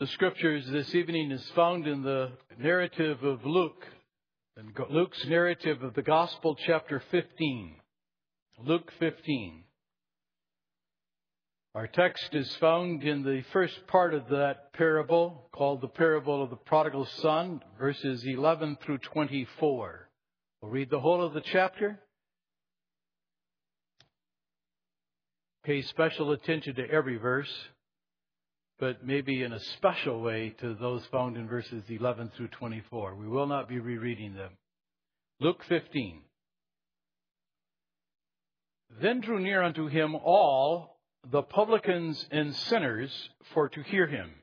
The scriptures this evening is found in the narrative of Luke, and Luke's narrative of the Gospel, chapter 15. Luke 15. Our text is found in the first part of that parable, called the parable of the prodigal son, verses 11 through 24. We'll read the whole of the chapter. Pay special attention to every verse, but maybe in a special way to those found in verses 11 through 24. We will not be rereading them. Luke 15. Then drew near unto him all the publicans and sinners for to hear him.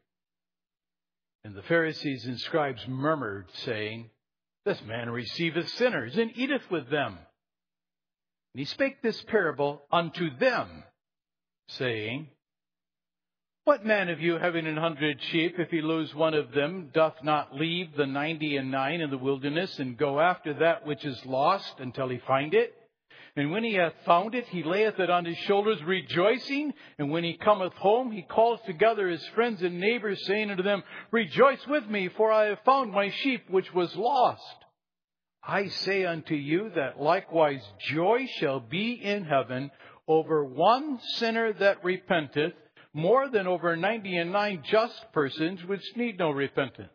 And the Pharisees and scribes murmured, saying, This man receiveth sinners, and eateth with them. And he spake this parable unto them, saying, What man of you, having 100 sheep, if he lose one of them, doth not leave the 99 in the wilderness, and go after that which is lost until he find it? And when he hath found it, he layeth it on his shoulders, rejoicing. And when he cometh home, he calleth together his friends and neighbors, saying unto them, Rejoice with me, for I have found my sheep which was lost. I say unto you that likewise joy shall be in heaven over one sinner that repenteth, more than over 99 just persons which need no repentance.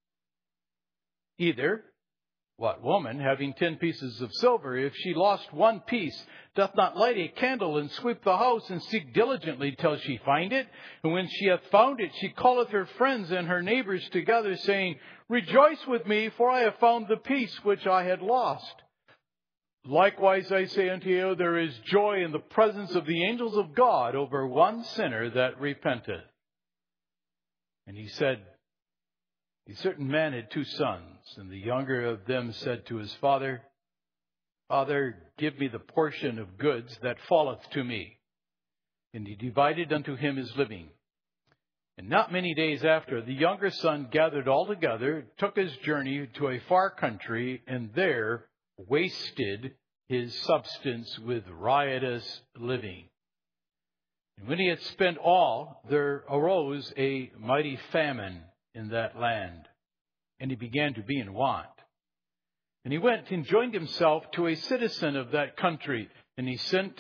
Either, what woman, having 10 pieces of silver, if she lost one piece, doth not light a candle and sweep the house and seek diligently till she find it? And when she hath found it, she calleth her friends and her neighbors together, saying, Rejoice with me, for I have found the piece which I had lost. Likewise, I say unto you, there is joy in the presence of the angels of God over one sinner that repenteth. And he said, A certain man had 2 sons, and the younger of them said to his father, Father, give me the portion of goods that falleth to me. And he divided unto him his living. And not many days after, the younger son gathered all together, took his journey to a far country, and there wasted his substance with riotous living. And when he had spent all, there arose a mighty famine in that land, and he began to be in want. And he went and joined himself to a citizen of that country, and he sent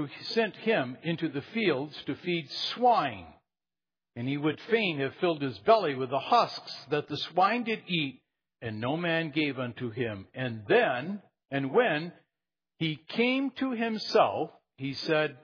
him into the fields to feed swine. And he would fain have filled his belly with the husks that the swine did eat, and no man gave unto him. And when he came to himself, he said,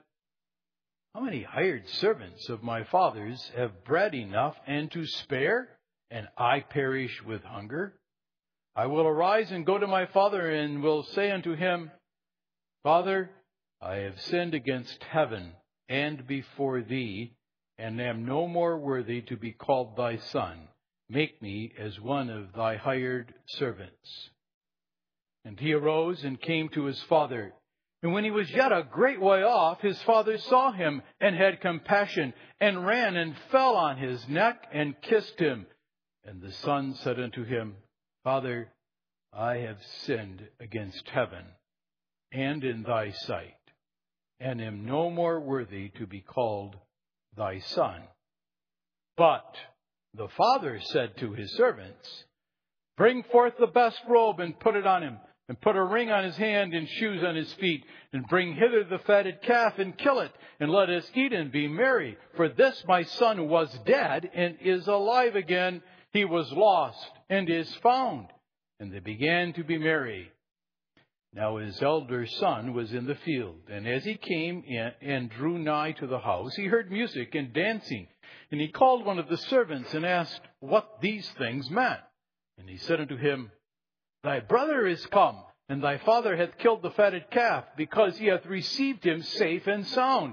How many hired servants of my father's have bread enough and to spare, and I perish with hunger? I will arise and go to my father, and will say unto him, Father, I have sinned against heaven and before thee, and am no more worthy to be called thy son. Make me as one of thy hired servants. And he arose and came to his father. And when he was yet a great way off, his father saw him, and had compassion, and ran and fell on his neck, and kissed him. And the son said unto him, Father, I have sinned against heaven, and in thy sight, and am no more worthy to be called thy son. But the father said to his servants, Bring forth the best robe, and put it on him, and put a ring on his hand, and shoes on his feet, and bring hither the fatted calf, and kill it, and let us eat and be merry. For this my son was dead, and is alive again. He was lost, and is found. And they began to be merry. Now his elder son was in the field, and as he came in and drew nigh to the house, he heard music and dancing. And he called one of the servants, and asked what these things meant. And he said unto him, Thy brother is come, and thy father hath killed the fatted calf, because he hath received him safe and sound.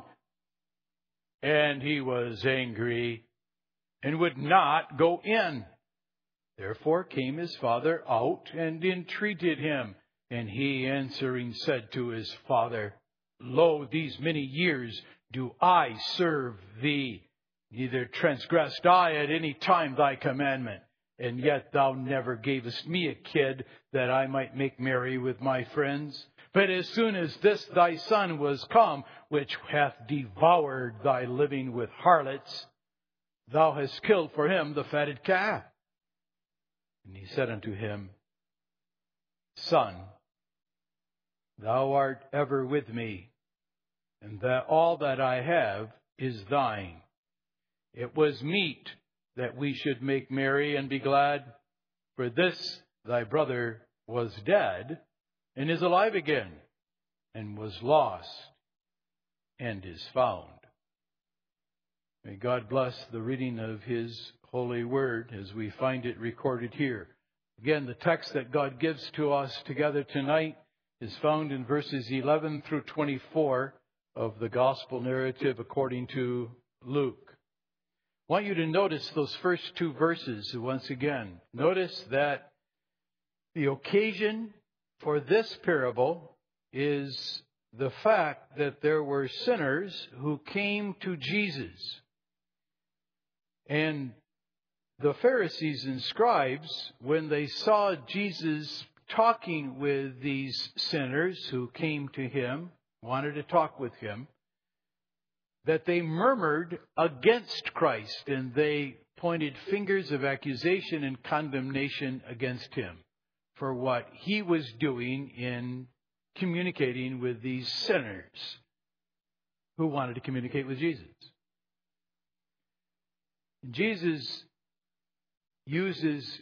And he was angry, and would not go in. Therefore came his father out, and entreated him. And he answering said to his father, Lo, these many years do I serve thee. Neither transgressed I at any time thy commandment. And yet thou never gavest me a kid, that I might make merry with my friends. But as soon as this thy son was come, which hath devoured thy living with harlots, thou hast killed for him the fatted calf. And he said unto him, Son, thou art ever with me, and that all that I have is thine. It was meet that we should make merry and be glad, for this thy brother was dead, and is alive again, and was lost, and is found. May God bless the reading of His holy word as we find it recorded here. Again, the text that God gives to us together tonight is found in verses 11 through 24 of the gospel narrative according to Luke. I want you to notice those first two verses once again. Notice that the occasion for this parable is the fact that there were sinners who came to Jesus. And the Pharisees and scribes, when they saw Jesus talking with these sinners who came to him, wanted to talk with him, that they murmured against Christ and they pointed fingers of accusation and condemnation against him for what he was doing in communicating with these sinners who wanted to communicate with Jesus. Jesus uses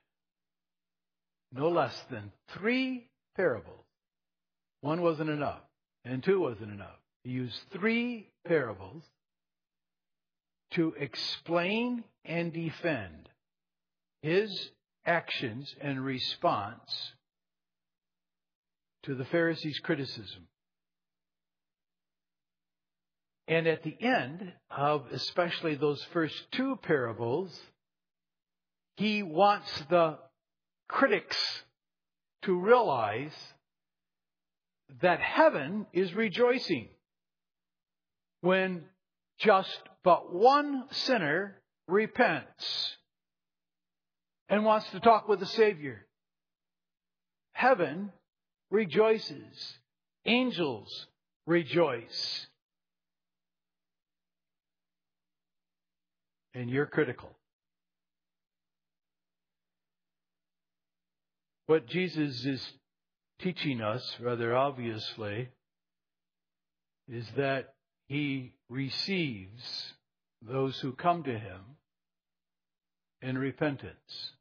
no less than 3 parables. 1 wasn't enough, and 2 wasn't enough. He used 3 parables to explain and defend his actions and response to the Pharisees' criticism. And at the end of especially those first 2 parables, he wants the critics to realize that heaven is rejoicing when just but one sinner repents and wants to talk with the Savior. Heaven rejoices. Angels rejoice. And you're critical. What Jesus is teaching us, rather obviously, is that he receives those who come to him in repentance.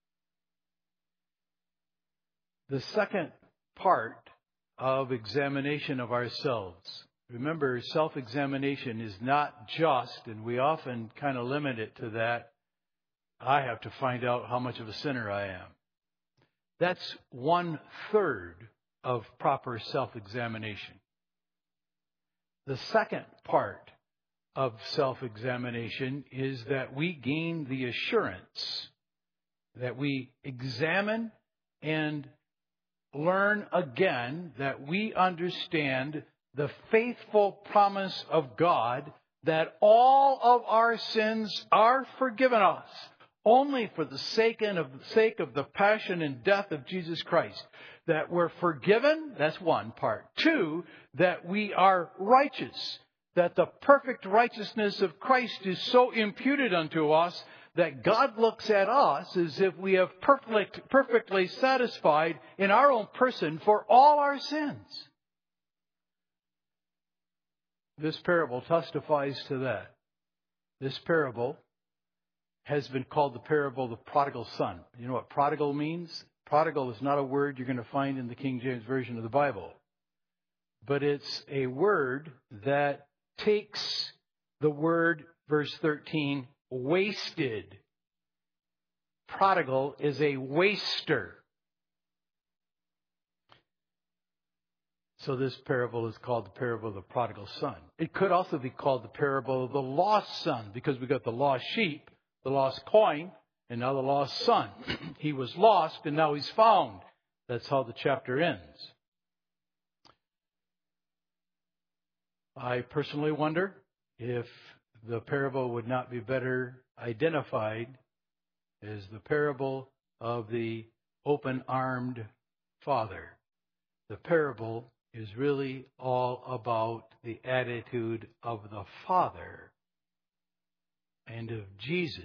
The second part of examination of ourselves. Remember, self-examination is not just, and we often kind of limit it to that, I have to find out how much of a sinner I am. That's 1/3 of proper self-examination. The second part of self-examination is that we gain the assurance that we examine and learn again that we understand the faithful promise of God that all of our sins are forgiven us only for the sake of the passion and death of Jesus Christ. That we're forgiven, that's one part. 2, that we are righteous. That the perfect righteousness of Christ is so imputed unto us that God looks at us as if we have perfectly satisfied in our own person for all our sins. This parable testifies to that. This parable has been called the parable of the prodigal son. You know what prodigal means? Prodigal is not a word you're going to find in the King James Version of the Bible. But it's a word that takes the word, verse 13, wasted. Prodigal is a waster. So this parable is called the parable of the prodigal son. It could also be called the parable of the lost son, because we got the lost sheep, the lost coin, and now the lost son. He was lost and now he's found. That's how the chapter ends. I personally wonder if the parable would not be better identified as the parable of the open-armed father. The parable is really all about the attitude of the father and of Jesus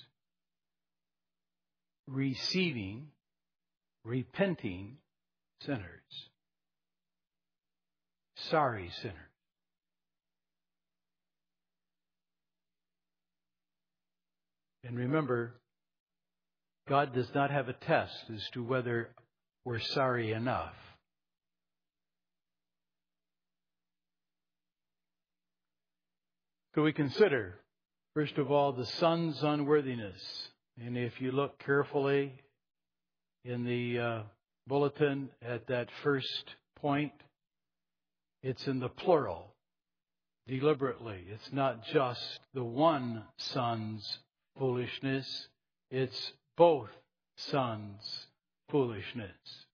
receiving, repenting sinners. Sorry sinners. And remember, God does not have a test as to whether we're sorry enough. So we consider, first of all, the son's unworthiness. And if you look carefully in the bulletin at that first point, it's in the plural, deliberately. It's not just the one son's foolishness, it's both sons' foolishness.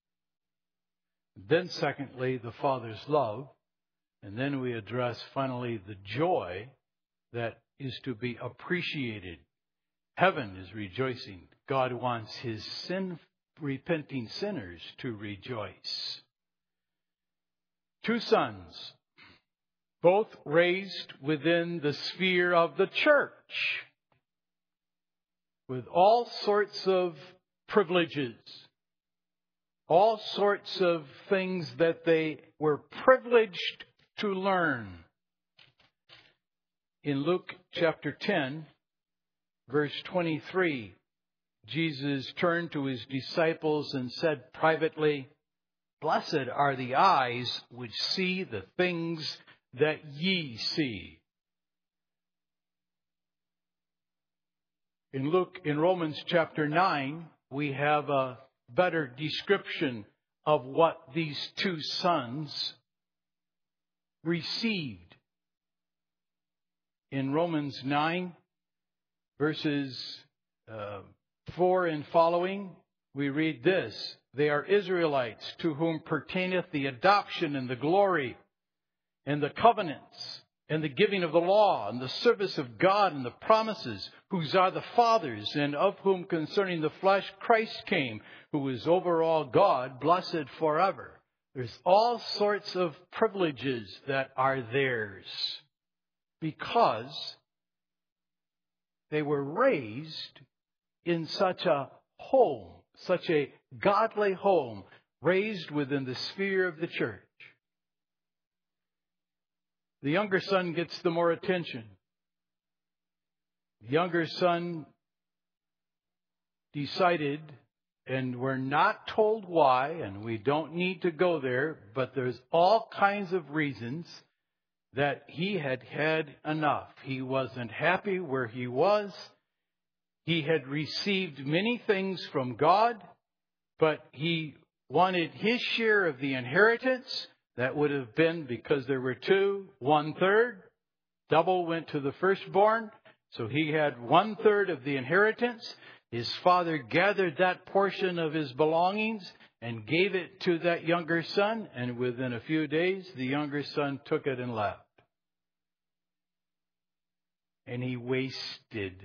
Then secondly, the Father's love. And then we address finally the joy that is to be appreciated. Heaven is rejoicing. God wants His repenting sinners to rejoice. Two sons, both raised within the sphere of the church, with all sorts of privileges, all sorts of things that they were privileged to learn. In Luke chapter 10, verse 23, Jesus turned to His disciples and said privately, "Blessed are the eyes which see the things that ye see." In Romans chapter 9, we have a better description of what these two sons received. In Romans 9, verses 4 and following, we read this: "They are Israelites, to whom pertaineth the adoption and the glory and the covenants and the giving of the law and the service of God and the promises, whose are the fathers, and of whom concerning the flesh Christ came, who is over all God, blessed forever." There's all sorts of privileges that are theirs because they were raised in such a home, such a godly home, raised within the sphere of the church. The younger son gets the more attention. The younger son decided, and we're not told why, and we don't need to go there, but there's all kinds of reasons that he had had enough. He wasn't happy where he was. He had received many things from God, but he wanted his share of the inheritance. That would have been, because there were two, 1/3. Double went to the firstborn. So he had 1/3 of the inheritance. His father gathered that portion of his belongings and gave it to that younger son. And within a few days, the younger son took it and left. And he wasted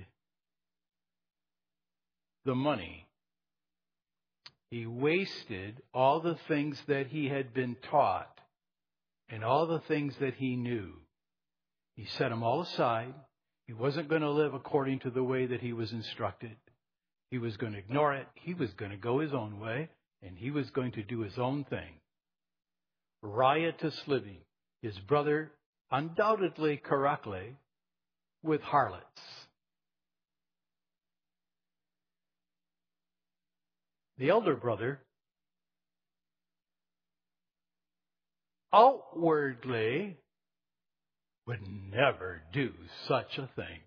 the money. He wasted all the things that he had been taught and all the things that he knew. He set them all aside. He wasn't going to live according to the way that he was instructed. He was going to ignore it. He was going to go his own way, and he was going to do his own thing. Riotous living. His brother, undoubtedly correctly, with harlots. The elder brother outwardly would never do such a thing.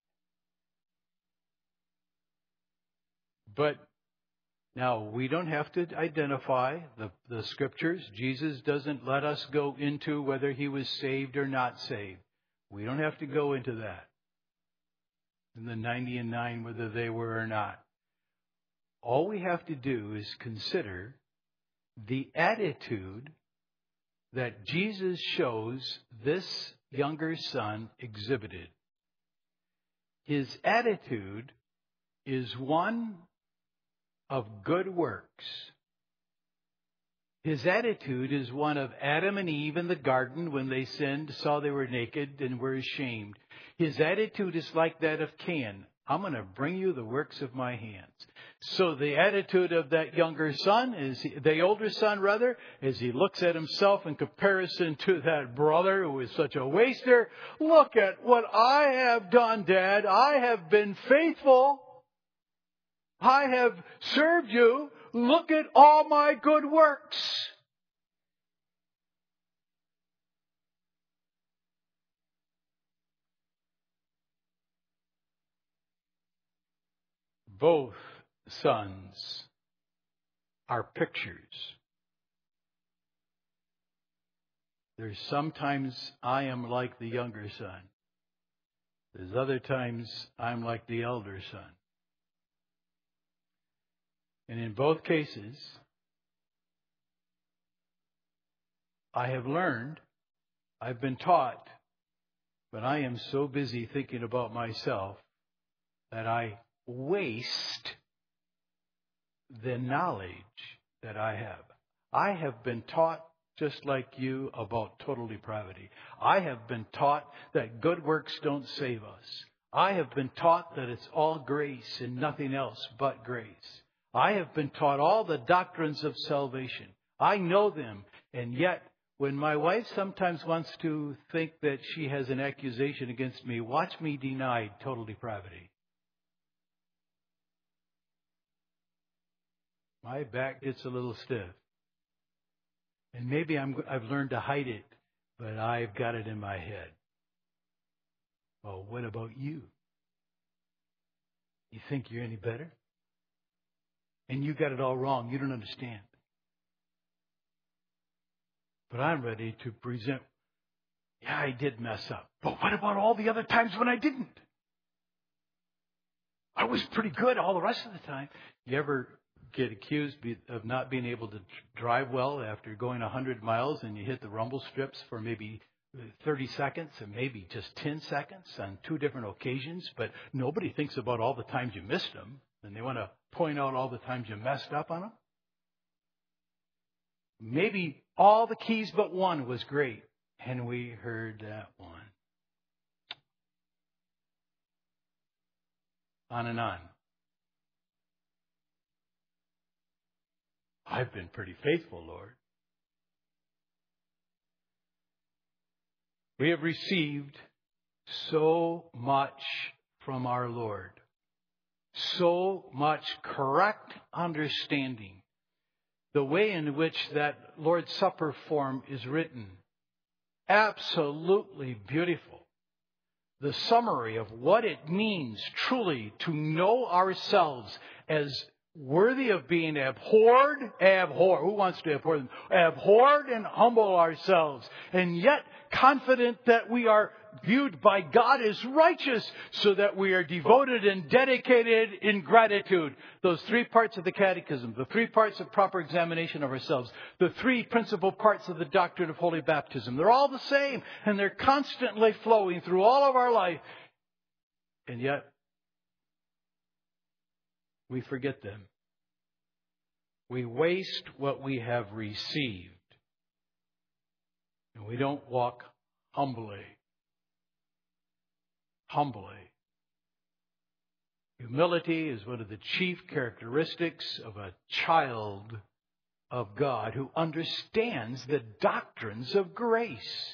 But now we don't have to identify the scriptures. Jesus doesn't let us go into whether he was saved or not saved. We don't have to go into that. And the 90 and 9, whether they were or not. All we have to do is consider the attitude that Jesus shows this younger son exhibited. His attitude is one of good works. His attitude is one of Adam and Eve in the garden when they sinned, saw they were naked, and were ashamed. His attitude is like that of Cain. I'm going to bring you the works of my hands. So the attitude of that younger son, the older son rather, as he looks at himself in comparison to that brother who is such a waster. Look at what I have done, Dad. I have been faithful. I have served you. Look at all my good works. Both sons are pictures. There's sometimes I am like the younger son. There's other times I'm like the elder son. And in both cases, I have learned, I've been taught, but I am so busy thinking about myself that I waste the knowledge that I have. I have been taught, just like you, about total depravity. I have been taught that good works don't save us. I have been taught that it's all grace and nothing else but grace. I have been taught all the doctrines of salvation. I know them, and yet when my wife sometimes wants to think that she has an accusation against me, watch me deny total depravity. My back gets a little stiff. And maybe I've learned to hide it, but I've got it in my head. Well, what about you? You think you're any better? And you got it all wrong. You don't understand. But I'm ready to present, yeah, I did mess up. But what about all the other times when I didn't? I was pretty good all the rest of the time. You ever get accused of not being able to drive well after going 100 miles and you hit the rumble strips for maybe 30 seconds and maybe just 10 seconds on 2 different occasions, but nobody thinks about all the times you missed them, and they want to point out all the times you messed up on them? Maybe all the keys but one was great, and we heard that one. On and on. I've been pretty faithful, Lord. We have received so much from our Lord. So much correct understanding. The way in which that Lord's Supper form is written, absolutely beautiful. The summary of what it means truly to know ourselves as worthy of being abhorred. Who wants to abhor them? Abhorred and humble ourselves. And yet confident that we are viewed by God as righteous, so that we are devoted and dedicated in gratitude. Those 3 parts of the catechism, the 3 parts of proper examination of ourselves, the 3 principal parts of the doctrine of holy baptism. They're all the same, and they're constantly flowing through all of our life. And yet, we forget them. We waste what we have received. And we don't walk humbly. Humility is one of the chief characteristics of a child of God who understands the doctrines of grace.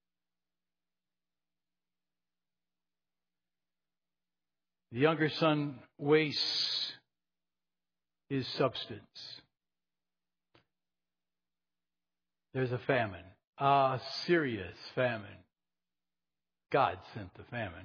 The younger son wastes his substance. There's a famine, a serious famine. God sent the famine.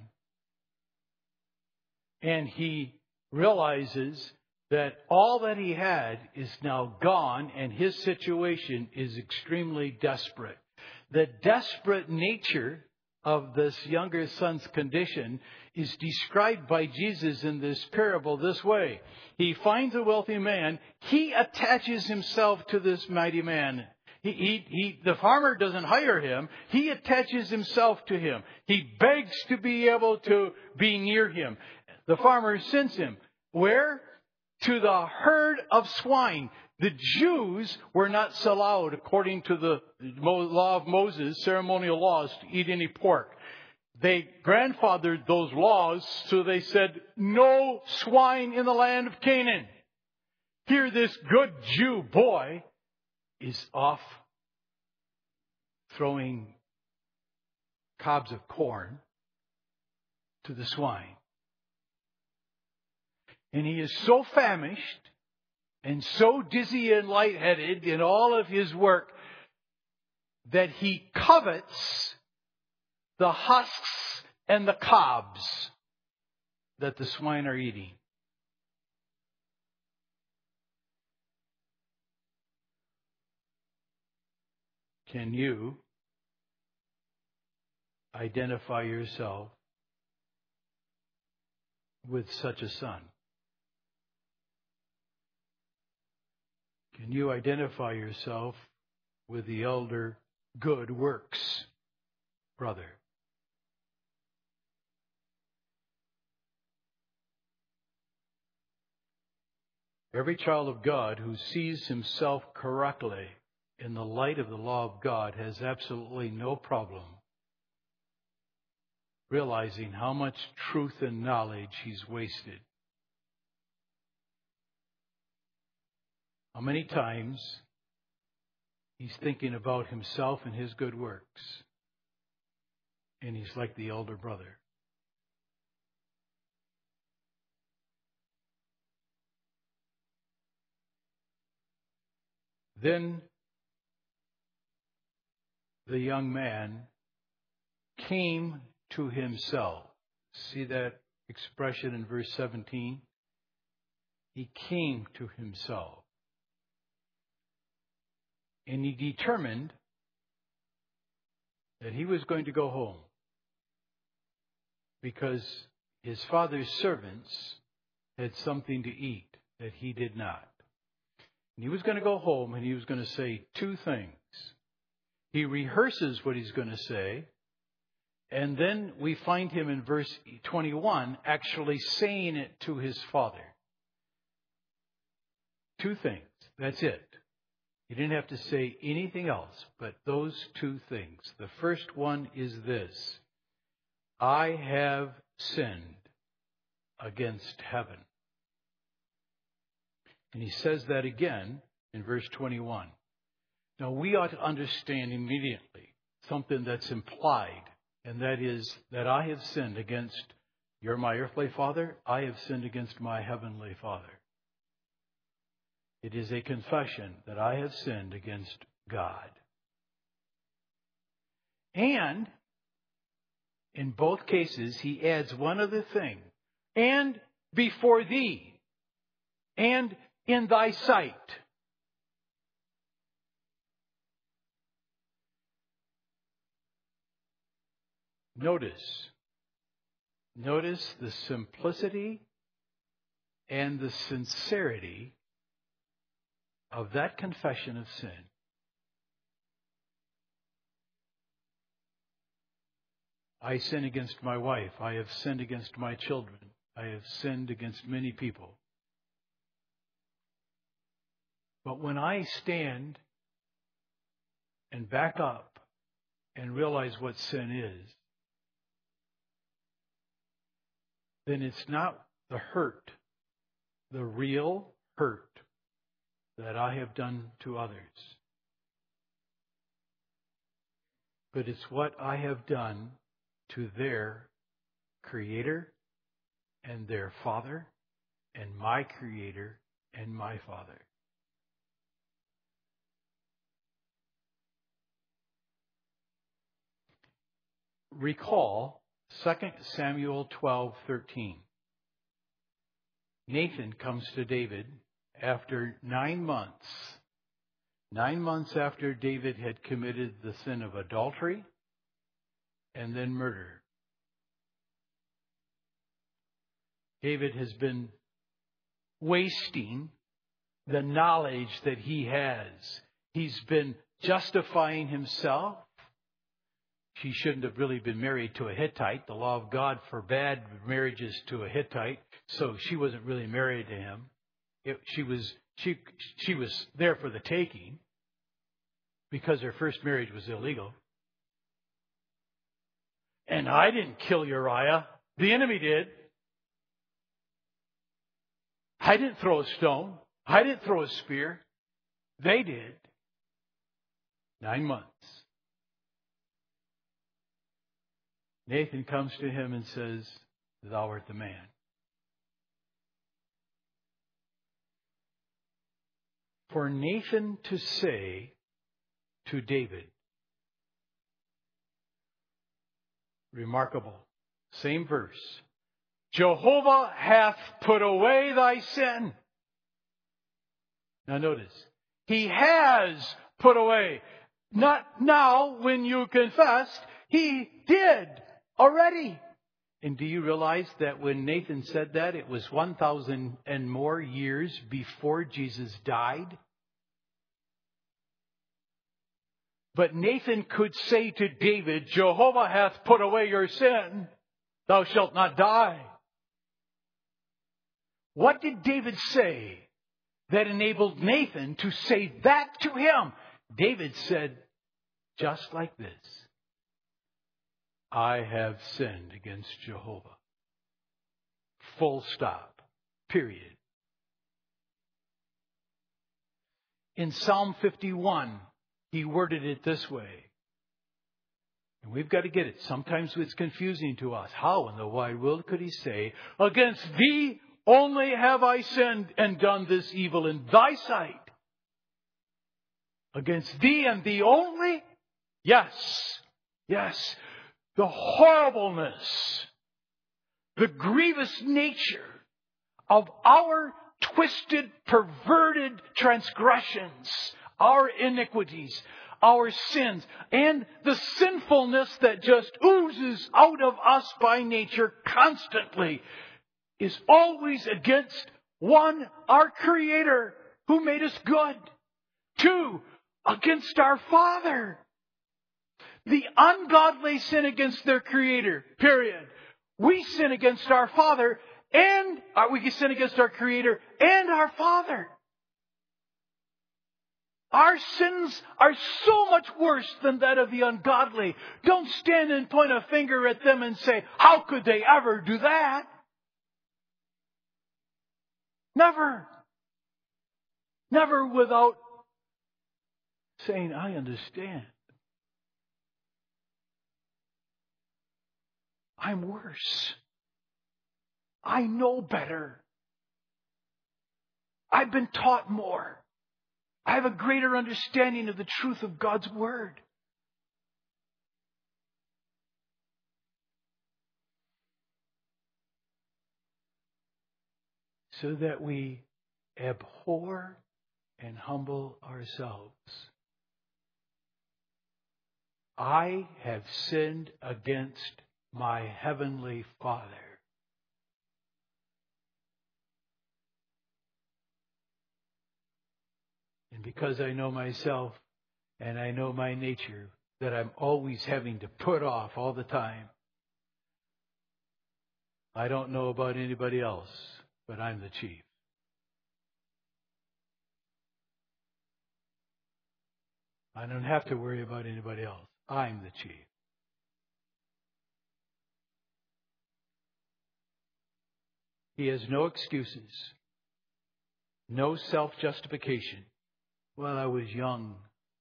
And he realizes that all that he had is now gone, and his situation is extremely desperate. The desperate nature of this younger son's condition is described by Jesus in this parable this way. He finds a wealthy man. He attaches himself to this mighty man. The farmer doesn't hire him. He attaches himself to him. He begs to be able to be near him. The farmer sends him. Where? to the herd of swine. The Jews were not allowed, according to the law of Moses, ceremonial laws, to eat any pork. They grandfathered those laws, so they said, no swine in the land of Canaan. Here this good Jew boy is off throwing cobs of corn to the swine. And he is so famished and so dizzy and lightheaded in all of his work that he covets the husks and the cobs that the swine are eating. Can you identify yourself with such a son? Can you identify yourself with the elder good works brother? Every child of God who sees himself correctly in the light of the law of God has absolutely no problem realizing how much truth and knowledge he's wasted. How many times he's thinking about himself and his good works, and he's like the elder brother. Then the young man came to himself. See that expression in verse 17? He came to himself. And he determined that he was going to go home because his father's servants had something to eat that he did not. And he was going to go home and he was going to say two things. He rehearses what he's going to say, and then we find him in verse 21 actually saying it to his father. Two things. That's it. He didn't have to say anything else but those two things. The first one is this: I have sinned against heaven. And he says that again in verse 21. Now we ought to understand immediately something that's implied, and that is that I have sinned against my earthly father. I have sinned against my heavenly Father. It is a confession that I have sinned against God. And in both cases, he adds one other thing. And before thee, and in thy sight. Notice the simplicity and the sincerity of that confession of sin. I sin against my wife. I have sinned against my children. I have sinned against many people. But when I stand and back up and realize what sin is, then it's not the hurt, the real hurt that I have done to others, but it's what I have done to their Creator and their Father and my Creator and my Father. Recall 2 Samuel 12:13. Nathan comes to David after 9 months. 9 months after David had committed the sin of adultery and then murder. David has been wasting the knowledge that he has. He's been justifying himself. She shouldn't have really been married to a Hittite. The law of God forbade marriages to a Hittite, so she wasn't really married to him. she was there for the taking because her first marriage was illegal. And I didn't kill Uriah. The enemy did. I didn't throw a stone. I didn't throw a spear. They did. 9 months. Nathan comes to him and says, "Thou art the man." For Nathan to say to David, remarkable, same verse, "Jehovah hath put away thy sin." Now notice, He has put away. Not now when you confessed, He did already. And do you realize that when Nathan said that, it was 1,000 and more years before Jesus died? But Nathan could say to David, "Jehovah hath put away your sin. Thou shalt not die." What did David say that enabled Nathan to say that to him? David said, just like this, "I have sinned against Jehovah." Full stop. Period. In Psalm 51, he worded it this way. And we've got to get it. Sometimes it's confusing to us. How in the wide world could he say, "Against thee only have I sinned and done this evil in thy sight"? Against thee and thee only? Yes. Yes. The horribleness, the grievous nature of our twisted, perverted transgressions, our iniquities, our sins, and the sinfulness that just oozes out of us by nature constantly is always against, one, our Creator who made us good. Two, against our Father. The ungodly sin against their Creator, period. We sin against our Father, and we sin against our Creator and our Father. Our sins are so much worse than that of the ungodly. Don't stand and point a finger at them and say, "How could they ever do that?" Never. Never without saying, "I understand. I'm worse. I know better. I've been taught more. I have a greater understanding of the truth of God's Word." So that we abhor and humble ourselves. I have sinned against my heavenly Father. And because I know myself and I know my nature, that I'm always having to put off all the time. I don't know about anybody else, but I'm the chief. I don't have to worry about anybody else. I'm the chief. He has no excuses. No self-justification. Well, I was young.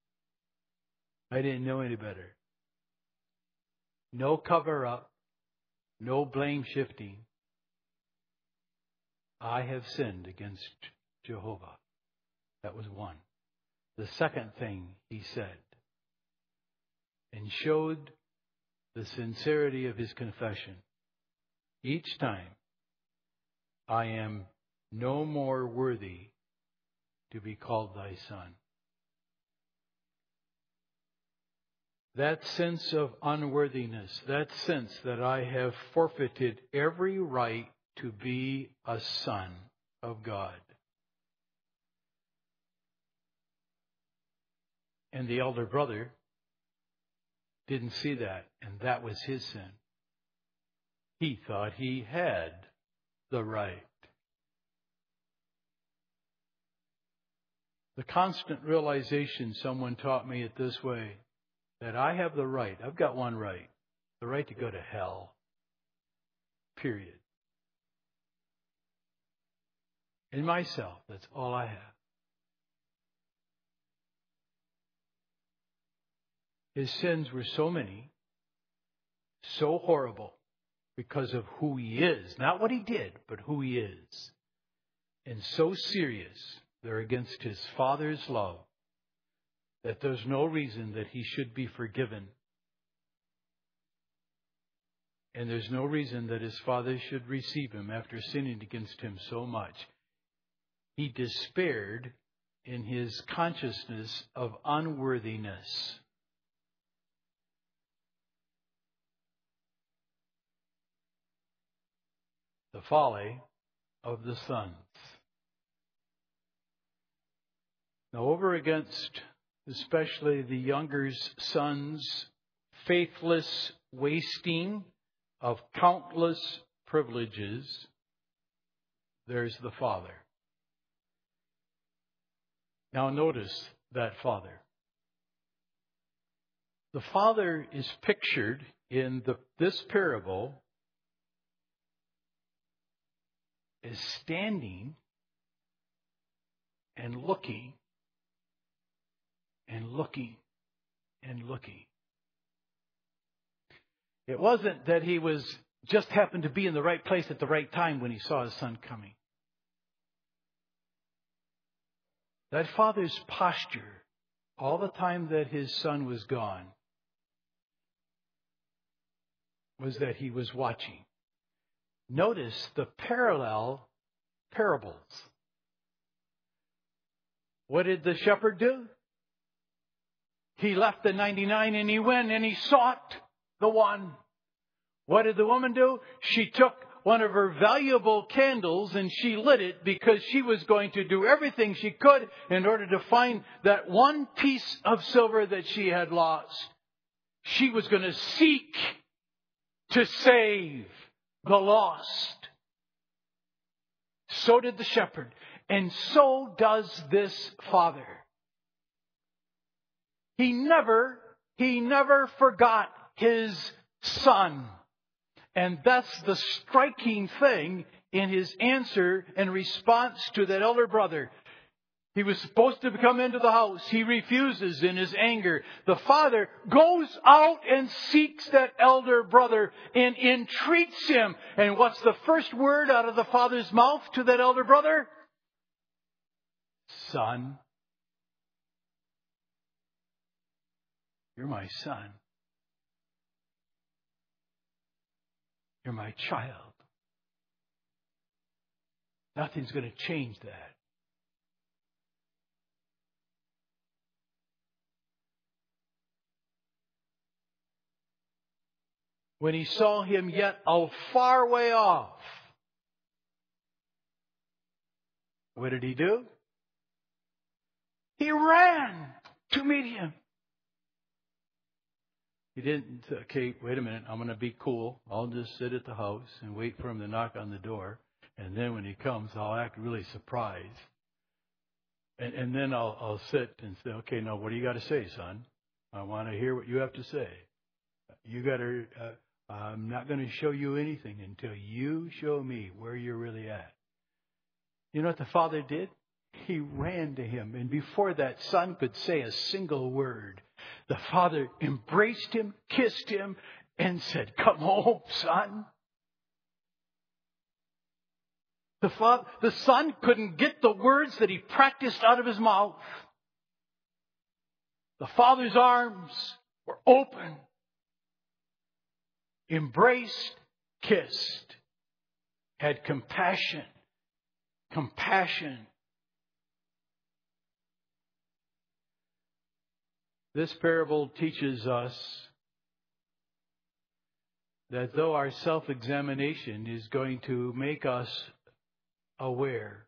I didn't know any better. No cover-up. No blame shifting. I have sinned against Jehovah. That was one. The second thing he said, and showed the sincerity of his confession each time, "I am no more worthy to be called thy son." That sense of unworthiness, that sense that I have forfeited every right to be a son of God. And the elder brother didn't see that, and that was his sin. He thought he had the right. The constant realization, someone taught me it this way, that I have the right, I've got one right, the right to go to hell. Period. In myself, that's all I have. His sins were so many, so horrible, because of who He is. Not what He did, but who He is. And so serious, they're against His Father's love, that there's no reason that He should be forgiven. And there's no reason that His Father should receive Him after sinning against Him so much. He despaired in His consciousness of unworthiness. The folly of the sons. Now, over against especially the younger sons' faithless wasting of countless privileges, there's the father. Now, notice that father. The father is pictured in this parable is standing and looking and looking and looking. It wasn't that he was just happened to be in the right place at the right time when he saw his son coming. That father's posture all the time that his son was gone was that he was watching. Notice the parallel parables. What did the shepherd do? He left the 99 and he went and he sought the one. What did the woman do? She took one of her valuable candles and she lit it because she was going to do everything she could in order to find that one piece of silver that she had lost. She was going to seek to save the lost. So did the shepherd. And so does this father. He never forgot his son. And that's the striking thing in his answer and response to that elder brother. He was supposed to come into the house. He refuses in his anger. The father goes out and seeks that elder brother and entreats him. And what's the first word out of the father's mouth to that elder brother? Son, you're my son. You're my child. Nothing's going to change that. When he saw him yet a far way off, what did he do? He ran to meet him. He didn't, okay, wait a minute, I'm going to be cool. I'll just sit at the house and wait for him to knock on the door. And then when he comes, I'll act really surprised. And then I'll sit and say, okay, now what do you got to say, son? I want to hear what you have to say. You got to, I'm not going to show you anything until you show me where you're really at. You know what the father did? He ran to him. And before that son could say a single word, the father embraced him, kissed him, and said, come home, son. The son couldn't get the words that he practiced out of his mouth. The father's arms were open, embraced, kissed, had compassion. Compassion. This parable teaches us that though our self-examination is going to make us aware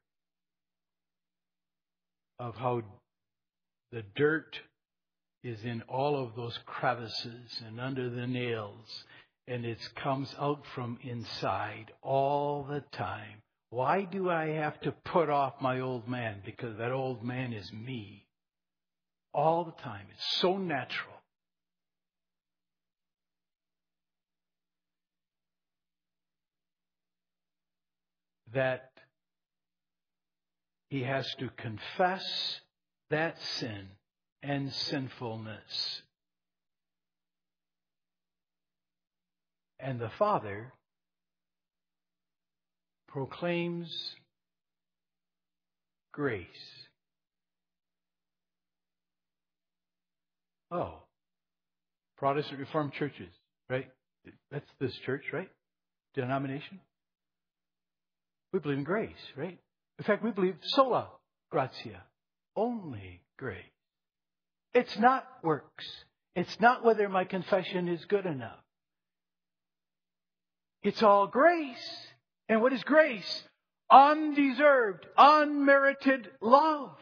of how the dirt is in all of those crevices and under the nails, and it comes out from inside all the time. Why do I have to put off my old man? Because that old man is me. All the time. It's so natural. That he has to confess that sin and sinfulness. And the Father proclaims grace. Oh, Protestant Reformed churches, right? That's this church, right? Denomination. We believe in grace, right? In fact, we believe sola gratia, only grace. It's not works. It's not whether my confession is good enough. It's all grace. And what is grace? Undeserved, unmerited love.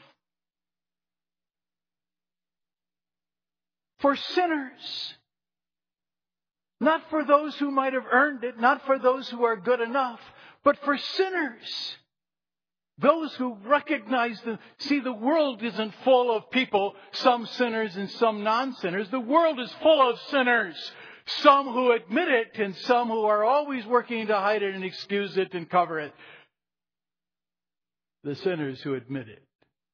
For sinners. Not for those who might have earned it, not for those who are good enough, but for sinners. Those who recognize the world isn't full of people, some sinners and some non-sinners. The world is full of sinners. Some who admit it and some who are always working to hide it and excuse it and cover it. The sinners who admit it.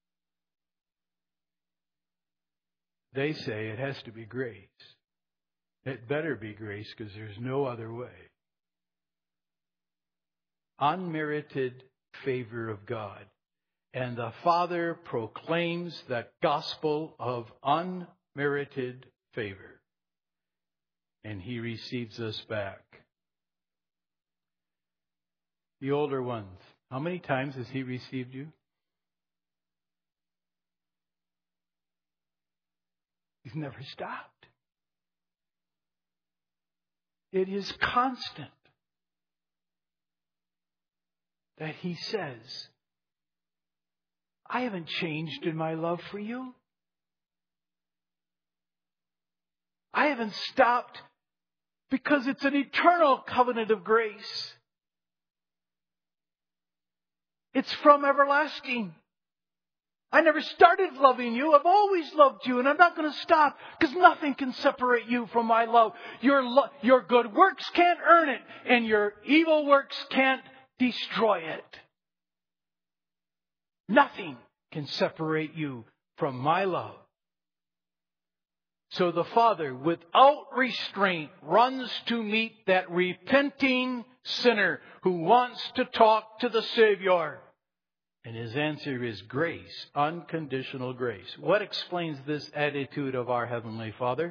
They say it has to be grace. It better be grace because there's no other way. Unmerited favor of God. And the Father proclaims that gospel of unmerited favor. And He receives us back. The older ones, how many times has He received you? He's never stopped. It is constant that He says, I haven't changed in my love for you. I haven't stopped because it's an eternal covenant of grace. It's from everlasting. I never started loving you. I've always loved you, and I'm not going to stop because nothing can separate you from my love. Your good works can't earn it, and your evil works can't destroy it. Nothing can separate you from my love. So the Father, without restraint, runs to meet that repenting sinner who wants to talk to the Savior. And His answer is grace, unconditional grace. What explains this attitude of our Heavenly Father?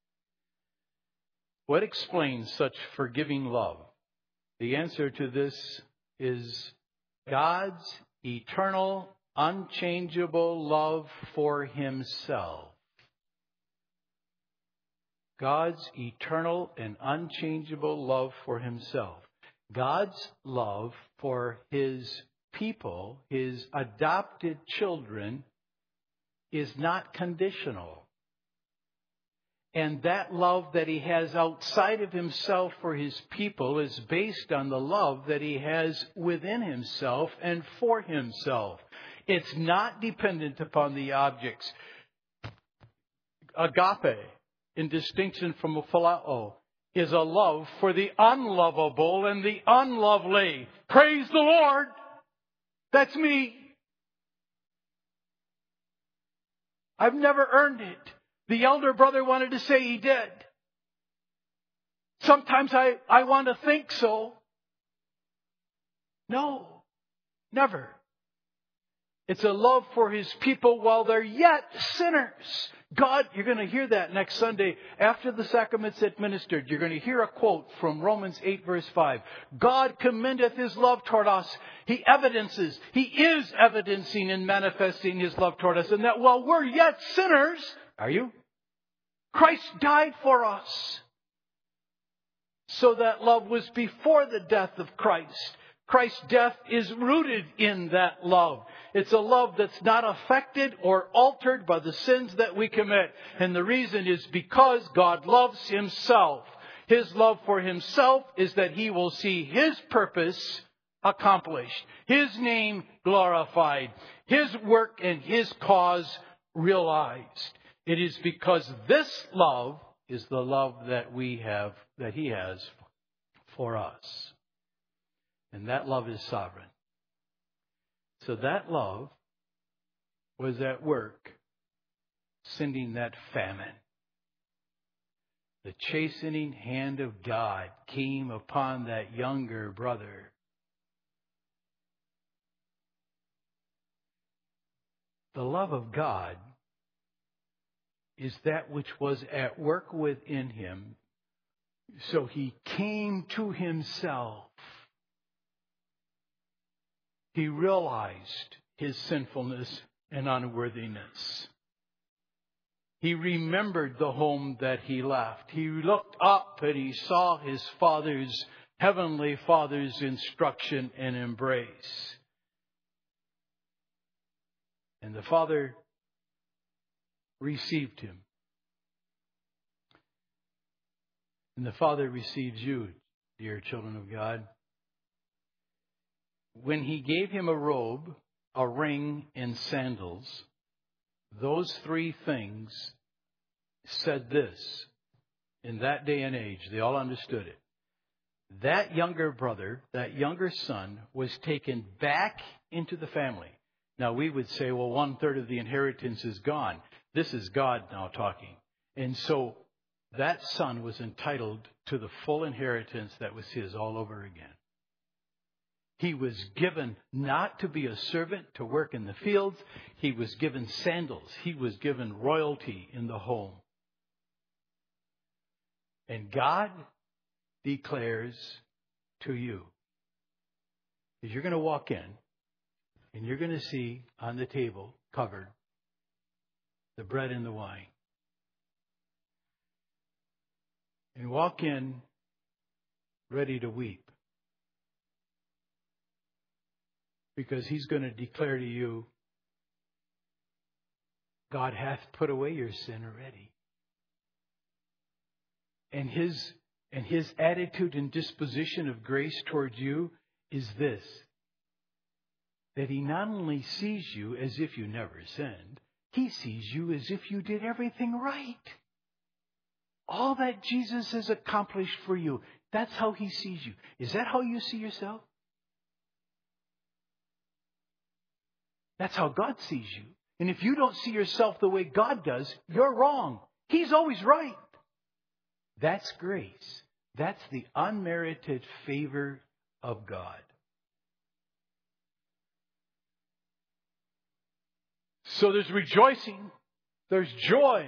What explains such forgiving love? The answer to this is God's eternal, unchangeable love for Himself. God's eternal and unchangeable love for Himself. God's love for His people, His adopted children, is not conditional. And that love that He has outside of Himself for His people is based on the love that He has within Himself and for Himself. It's not dependent upon the objects. Agape, in distinction from a phileo, is a love for the unlovable and the unlovely. Praise the Lord! That's me. I've never earned it. The elder brother wanted to say he did. Sometimes I want to think so. No, never. It's a love for His people while they're yet sinners. God, you're going to hear that next Sunday after the sacrament's administered. You're going to hear a quote from Romans 8 verse 5. God commendeth His love toward us. He is evidencing and manifesting His love toward us. And that while we're yet sinners, are you? Christ died for us. So that love was before the death of Christ. Christ's death is rooted in that love. It's a love that's not affected or altered by the sins that we commit. And the reason is because God loves Himself. His love for Himself is that He will see His purpose accomplished. His name glorified. His work and His cause realized. It is because this love is the love that we have, that He has for us. And that love is sovereign. So that love was at work, sending that famine. The chastening hand of God came upon that younger brother. The love of God is that which was at work within him. So he came to himself. He realized his sinfulness and unworthiness. He remembered the home that he left. He looked up and he saw his heavenly Father's instruction and embrace. And the Father received him. And the Father receives you, dear children of God. When He gave him a robe, a ring, and sandals, those three things said this. In that day and age, they all understood it. That younger brother, that younger son, was taken back into the family. Now we would say, well, 1/3 of the inheritance is gone. This is God now talking. And so that son was entitled to the full inheritance that was his all over again. He was given not to be a servant to work in the fields. He was given sandals. He was given royalty in the home. And God declares to you that you're going to walk in and you're going to see on the table covered the bread and the wine. And walk in ready to weep. Because He's going to declare to you, God hath put away your sin already. And His attitude and disposition of grace towards you is this: that He not only sees you as if you never sinned, He sees you as if you did everything right. All that Jesus has accomplished for you, that's how He sees you. Is that how you see yourself? That's how God sees you. And if you don't see yourself the way God does, you're wrong. He's always right. That's grace. That's the unmerited favor of God. So there's rejoicing. There's joy.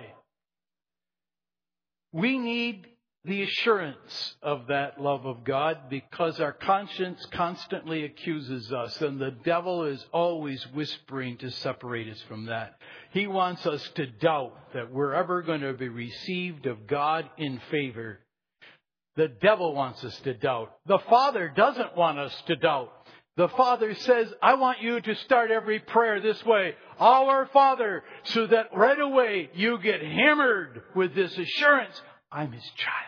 We need the assurance of that love of God because our conscience constantly accuses us, and the devil is always whispering to separate us from that. He wants us to doubt that we're ever going to be received of God in favor. The devil wants us to doubt. The Father doesn't want us to doubt. The Father says, I want you to start every prayer this way. Our Father, so that right away you get hammered with this assurance. I'm His child.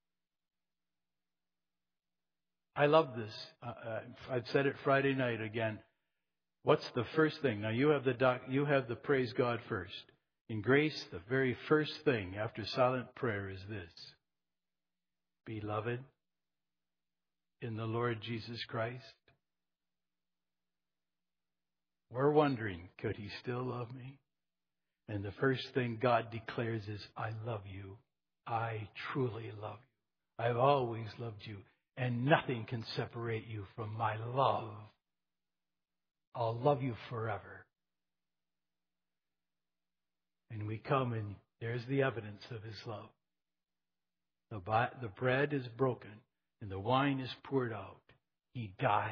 I love this. I've said it Friday night again. What's the first thing? Now you have the praise God first. In grace, the very first thing after silent prayer is this: Beloved in the Lord Jesus Christ. We're wondering, could He still love me? And the first thing God declares is, I love you. I truly love you. I've always loved you. And nothing can separate you from my love. I'll love you forever. And we come and there's the evidence of His love. The bread is broken and the wine is poured out. He died.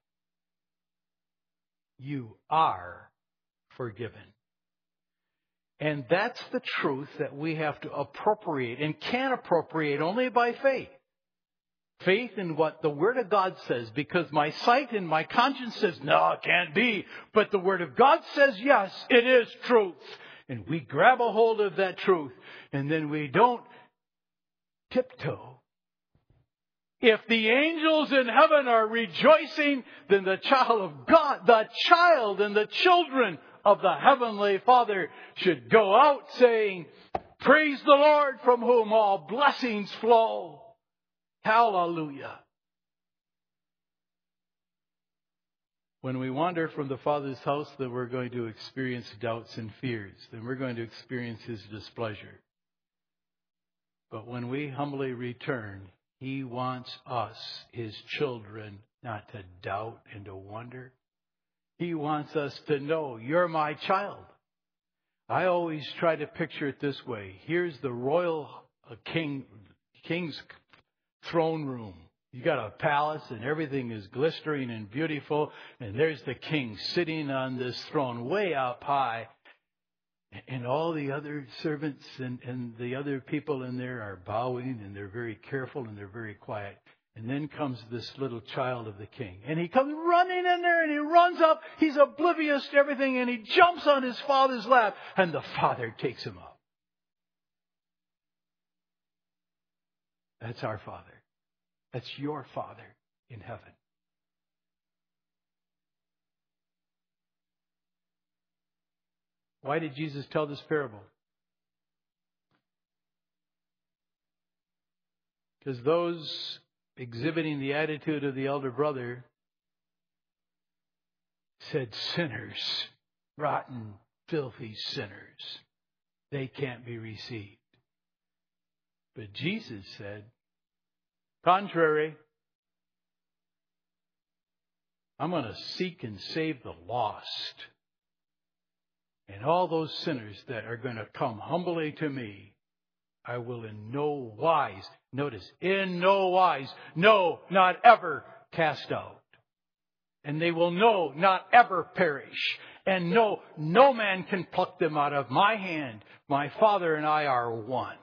You are forgiven. And that's the truth that we have to appropriate and can appropriate only by faith. Faith in what the Word of God says, because my sight and my conscience says, no, it can't be. But the Word of God says, yes, it is truth. And we grab a hold of that truth, and then we don't tiptoe. If the angels in heaven are rejoicing, then the child of God, the child and the children of the Heavenly Father should go out saying, praise the Lord from whom all blessings flow. Hallelujah. When we wander from the Father's house, then we're going to experience doubts and fears. Then we're going to experience His displeasure. But when we humbly return, He wants us, His children, not to doubt and to wonder. He wants us to know, you're my child. I always try to picture it this way. Here's the royal king's throne room. You got a palace and everything is glittering and beautiful. And there's the king sitting on this throne way up high. And all the other servants and the other people in there are bowing and they're very careful and they're very quiet. And then comes this little child of the king. And he comes running in there and he runs up. He's oblivious to everything and he jumps on his father's lap. And the father takes him up. That's our Father. That's your Father in heaven. Why did Jesus tell this parable? Because those exhibiting the attitude of the elder brother said, sinners, rotten, filthy sinners, they can't be received. But Jesus said, contrary, I'm going to seek and save the lost. And all those sinners that are going to come humbly to me, I will in no wise, notice, in no wise, no, not ever cast out. And they will not ever perish. And no man can pluck them out of my hand. My Father and I are one.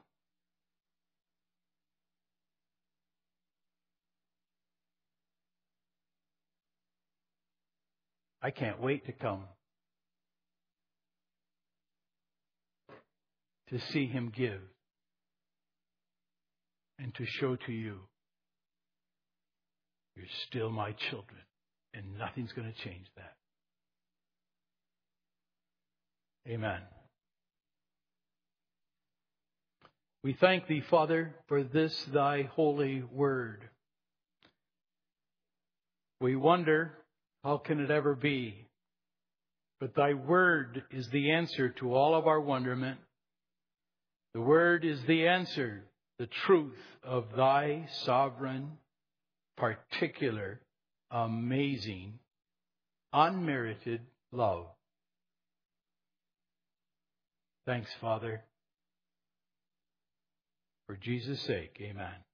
I can't wait to come to see Him give and to show to you, you're still my children and nothing's going to change that. Amen. We thank Thee, Father, for this Thy holy word. We wonder, how can it ever be? But Thy word is the answer to all of our wonderment. The word is the answer, the truth of Thy sovereign, particular, amazing, unmerited love. Thanks, Father. For Jesus' sake, amen.